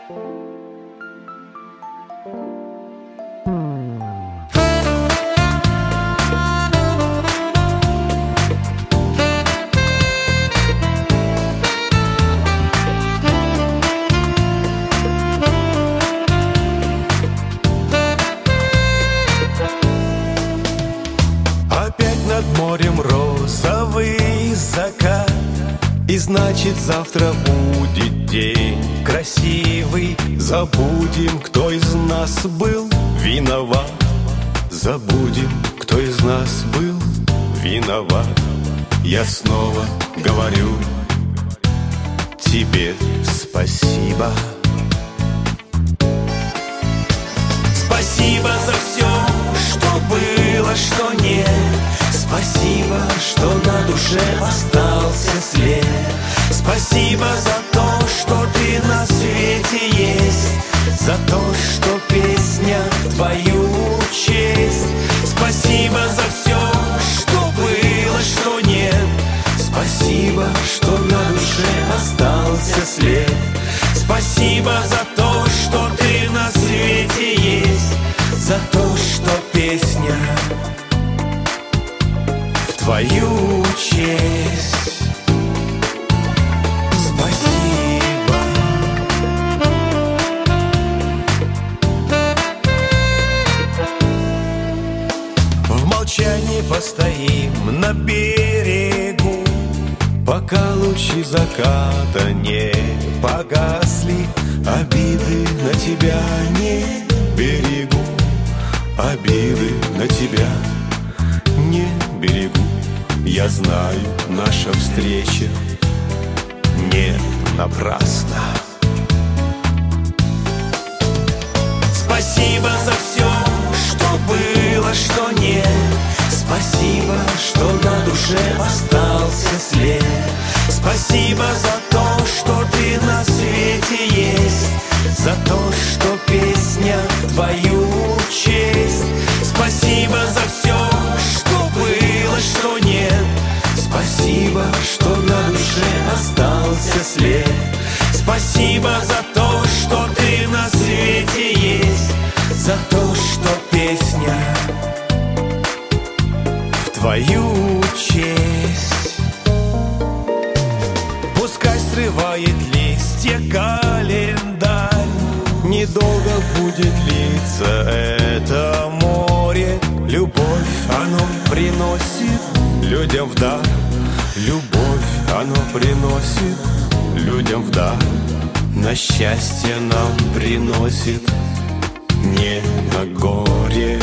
Опять над морем розовый закат, и значит завтра будет день красивый. Забудем, кто из нас был виноват. Забудем, кто из нас был виноват. Я снова говорю тебе спасибо. Спасибо за все, что было, что нет. Спасибо, что на душе остался след. Спасибо за то, что ты на свете есть. За то, что песня в твою честь. Спасибо за все, что было, что нет. Спасибо, что на душе остался след. Спасибо за то, что ты на свете есть. За то, что песня в твою честь. Спасибо. В молчании постоим на берегу, пока лучи заката не погасли. Обиды на тебя не берегу. Обиды на тебя не берегу. Я знаю, наша встреча не напрасна. Спасибо за все, что было, что нет. Спасибо, что на душе остался след. Спасибо за то, что ты на свете есть. За то, что песня в твою честь. Спасибо за все, что было, что нет. Спасибо, что на душе остался след. Спасибо за то, что ты на свете есть. За то, что песня в твою честь. Пускай срывает листья календарь, недолго будет длиться это море. Любовь оно приносит людям в дар. Любовь оно приносит людям в дар. На счастье нам приносит, не на горе.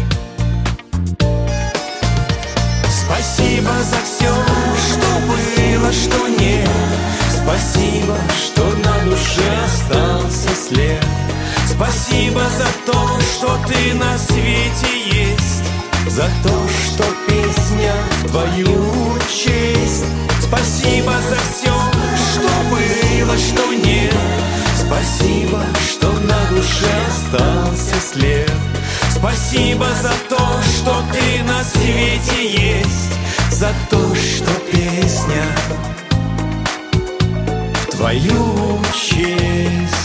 Спасибо за все, что было, что нет. Спасибо, что на душе остался след. Спасибо за то, что ты на свете есть. За то, что песня в твою честь. Спасибо за все, что было, что нет. Спасибо, что на душе остался след. Спасибо за то, что ты на свете есть. За то, что песня в твою честь.